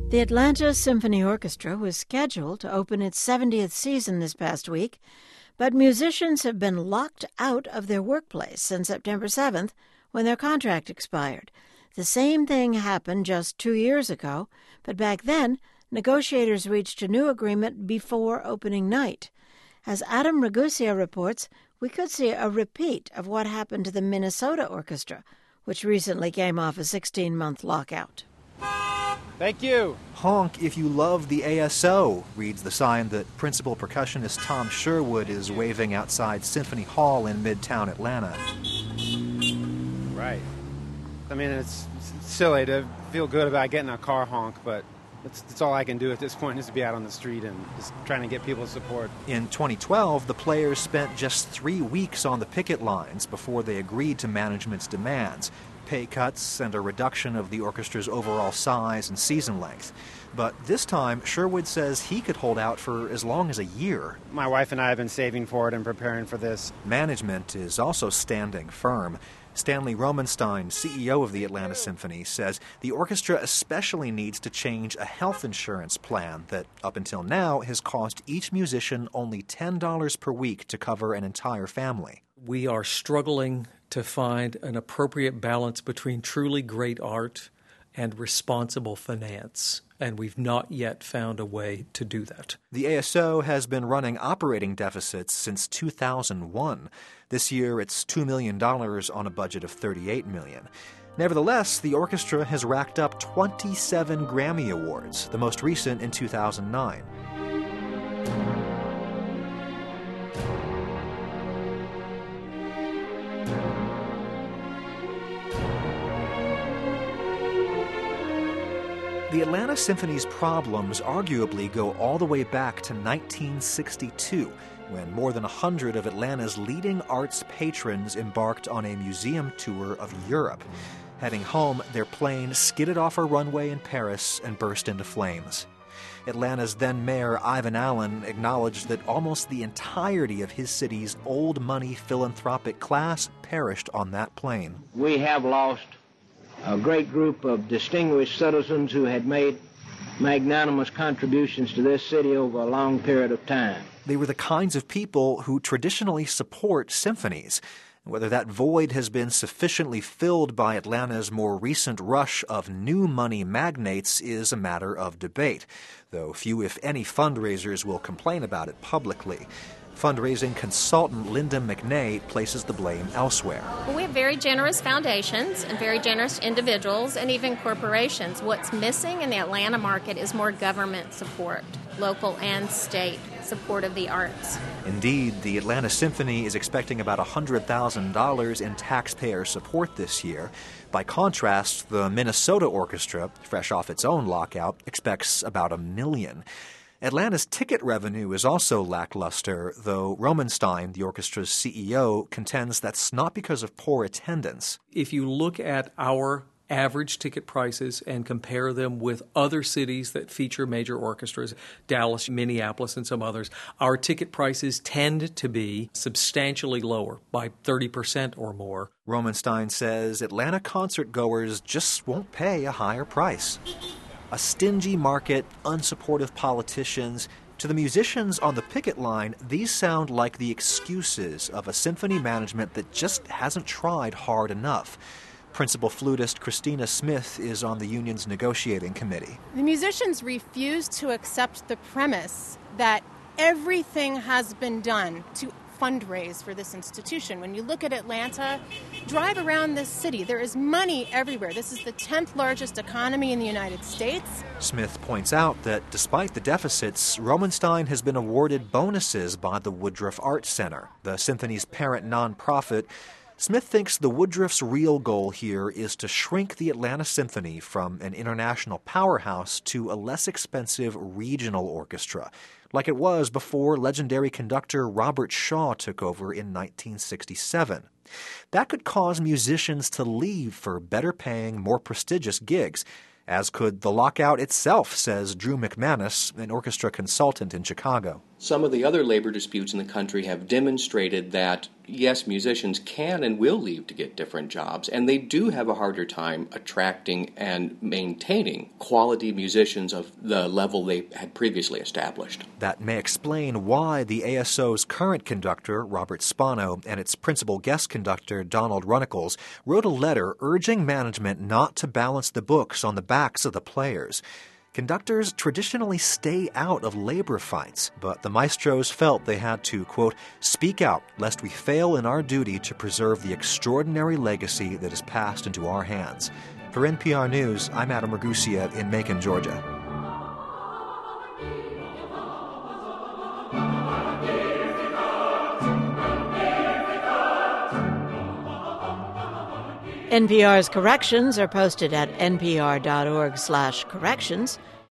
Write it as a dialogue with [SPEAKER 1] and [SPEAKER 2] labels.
[SPEAKER 1] The Atlanta Symphony Orchestra was scheduled to open its 70th season this past week, but musicians have been locked out of their workplace since September 7th, when their contract expired. The same thing happened just 2 years ago, but back then, negotiators reached a new agreement before opening night. As Adam Ragusa reports, we could see a repeat of what happened to the Minnesota Orchestra, which recently came off a 16-month lockout.
[SPEAKER 2] Thank you.
[SPEAKER 3] Honk if you love the ASO, reads the sign that principal percussionist Tom Sherwood is waving outside Symphony Hall in Midtown Atlanta.
[SPEAKER 2] Right. I mean, it's silly to feel good about getting a car honk, but that's all I can do at this point is to be out on the street and just trying to get people's support.
[SPEAKER 3] In 2012, the players spent just 3 weeks on the picket lines before they agreed to management's demands. Pay cuts and a reduction of the orchestra's overall size and season length. But this time, Sherwood says he could hold out for as long as a year.
[SPEAKER 2] My wife and I have been saving for it and preparing for this.
[SPEAKER 3] Management is also standing firm. Stanley Romenstein, CEO of the Atlanta Symphony, says the orchestra especially needs to change a health insurance plan that, up until now, has cost each musician only $10 per week to cover an entire family.
[SPEAKER 4] We are struggling to find an appropriate balance between truly great art and responsible finance, and we've not yet found a way to do that.
[SPEAKER 3] The ASO has been running operating deficits since 2001. This year it's $2 million on a budget of $38 million. Nevertheless, the orchestra has racked up 27 Grammy Awards, the most recent in 2009. The Atlanta Symphony's problems arguably go all the way back to 1962, when more than 100 of Atlanta's leading arts patrons embarked on a museum tour of Europe. Heading home, their plane skidded off a runway in Paris and burst into flames. Atlanta's then mayor, Ivan Allen, acknowledged that almost the entirety of his city's old money philanthropic class perished on that plane.
[SPEAKER 5] We have lost a great group of distinguished citizens who had made magnanimous contributions to this city over a long period of time.
[SPEAKER 3] They were the kinds of people who traditionally support symphonies. Whether that void has been sufficiently filled by Atlanta's more recent rush of new money magnates is a matter of debate, though few, if any, fundraisers will complain about it publicly. Fundraising consultant Linda McNay places the blame elsewhere.
[SPEAKER 6] Well, we have very generous foundations and very generous individuals and even corporations. What's missing in the Atlanta market is more government support, local and state support of the arts.
[SPEAKER 3] Indeed, the Atlanta Symphony is expecting about $100,000 in taxpayer support this year. By contrast, the Minnesota Orchestra, fresh off its own lockout, expects about $1 million. Atlanta's ticket revenue is also lackluster, though Romenstein, the orchestra's CEO, contends that's not because of poor attendance.
[SPEAKER 4] If you look at our average ticket prices and compare them with other cities that feature major orchestras, Dallas, Minneapolis, and some others, our ticket prices tend to be substantially lower, by 30% or more.
[SPEAKER 3] Romenstein says Atlanta concert goers just won't pay a higher price. A stingy market, unsupportive politicians. To the musicians on the picket line, these sound like the excuses of a symphony management that just hasn't tried hard enough. Principal flutist Christina Smith is on the union's negotiating committee.
[SPEAKER 7] The musicians refuse to accept the premise that everything has been done to fundraise for this institution. When you look at Atlanta, drive around this city, there is money everywhere. This is the 10th largest economy in the United States.
[SPEAKER 3] Smith points out that despite the deficits, Romenstein has been awarded bonuses by the Woodruff Arts Center, the symphony's parent nonprofit. Smith thinks the Woodruff's real goal here is to shrink the Atlanta Symphony from an international powerhouse to a less expensive regional orchestra, like it was before legendary conductor Robert Shaw took over in 1967. That could cause musicians to leave for better-paying, more prestigious gigs, as could the lockout itself, says Drew McManus, an orchestra consultant in Chicago.
[SPEAKER 8] Some of the other labor disputes in the country have demonstrated that, yes, musicians can and will leave to get different jobs, and they do have a harder time attracting and maintaining quality musicians of the level they had previously established.
[SPEAKER 3] That may explain why the ASO's current conductor, Robert Spano, and its principal guest conductor, Donald Runnicles, wrote a letter urging management not to balance the books on the backs of the players. Conductors traditionally stay out of labor fights, but the maestros felt they had to, quote, speak out lest we fail in our duty to preserve the extraordinary legacy that is passed into our hands. For NPR News, I'm Adam Ragusia in Macon, Georgia.
[SPEAKER 1] NPR's corrections are posted at npr.org/corrections.